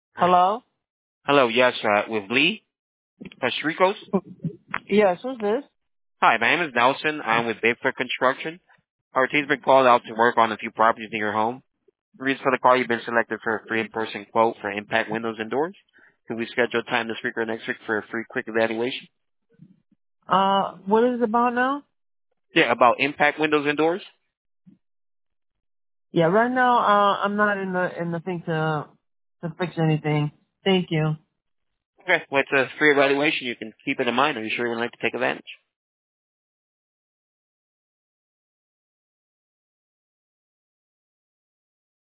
Hello? Hello, yes, with Lee, Ricos. Yes, who's this? Hi, my name is Nelson. I'm with Bigfoot Construction. Our team's been called out to work on a few properties in your home. The reason for the call, you've been selected for a free in-person quote for impact windows and doors. Can we schedule time this week or next week for a free quick evaluation? What is it about now? Yeah, about impact windows and doors. Yeah, right now, I'm not in the thing to fix anything. Thank you. Okay, well, it's a free evaluation. You can keep it in mind. Are you sure you'd like to take advantage?